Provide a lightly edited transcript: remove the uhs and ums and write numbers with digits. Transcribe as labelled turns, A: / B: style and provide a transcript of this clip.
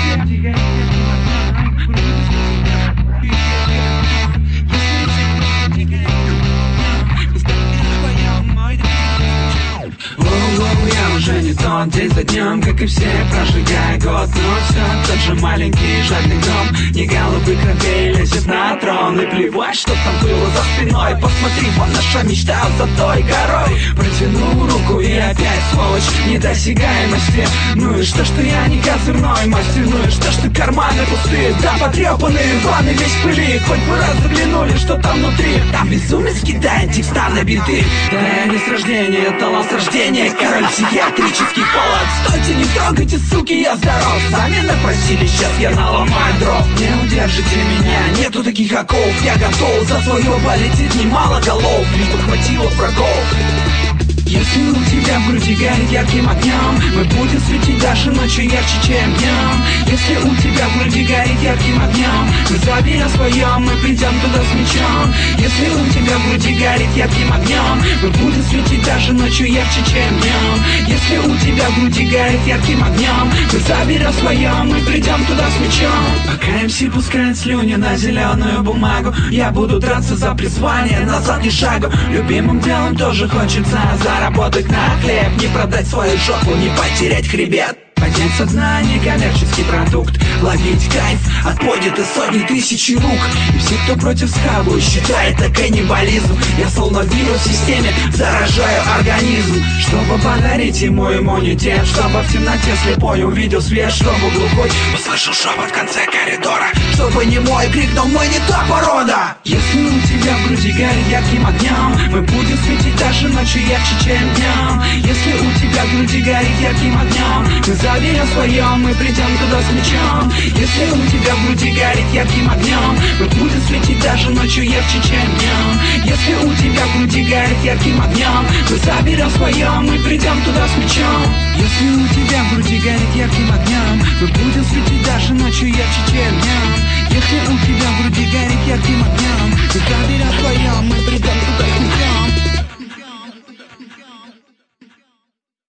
A: Я уже не тот, день за днем, как и все, прожигая год. Но все тот же маленький жадный дом, не голубый кровей лезет на трон. И плевать, что там было за спиной, посмотри, вон наша мечта за той горой. Протянул руку и опять сволочь недосягаемости. Ну и что я не козырной мастер, ну и что карманы пустые, да потрепанные, рваный весь в пыли. Хоть бы раз заглянули, что там внутри. Там безумец кидает текста на биты. Да я не с рождения, талант с рождения, король психиатрический холод. Стойте, не трогайте, суки, я здоров. Сами напросили, сейчас я наломаю дров. Не удержите меня, нету таких оков. Я готов за свое полететь немало голов, лишь бы хватило врагов. Если у тебя в груди горит ярким огнем, мы будем светить даже ночью ярче, чем днем. Если у тебя в груди горит ярким огнем, мы заберем своем, мы придем туда с мечом. Если у тебя в груди горит ярким огнем, мы будем светить даже ночью ярче, чем днем. Если у тебя в груди горит ярким огнем, мы заберем своем, мы придем туда с мечом. Пока МС пускает слюни на зеленую бумагу, я буду драться за призвание, назад ни шагу. Любимым делом тоже хочется заработать на хлеб, не продать свою жопу, не потерять хребет. Поднять со дна некоммерческий продукт, ловить кайф от поднятой сотни тысяч рук. И все, кто против скабу, считает это каннибализм. Я словно вирус в системе заражаю организм, чтобы подарить ему иммунитет, чтобы в темноте слепой увидел свет, чтобы глухой услышал шепот в конце коридора, чтобы не мой крик, но мы не та порода. Если у тебя в груди горит ярким огнем, мы будем светить даже ночью ярче, чем днем. Если у тебя в груди горит ярким огнем, мы заберем своем, мы придем туда с мечом. Если у тебя в груди горит ярким огнем, мы будем светить даже ночью ярче, чем днем. Если у тебя в груди горит ярким огнем, мы заберем своем, мы придем туда с мечом. Если у тебя в груди горит ярким огнем, мы будем светить даже ночью ярче, чем днем. Если у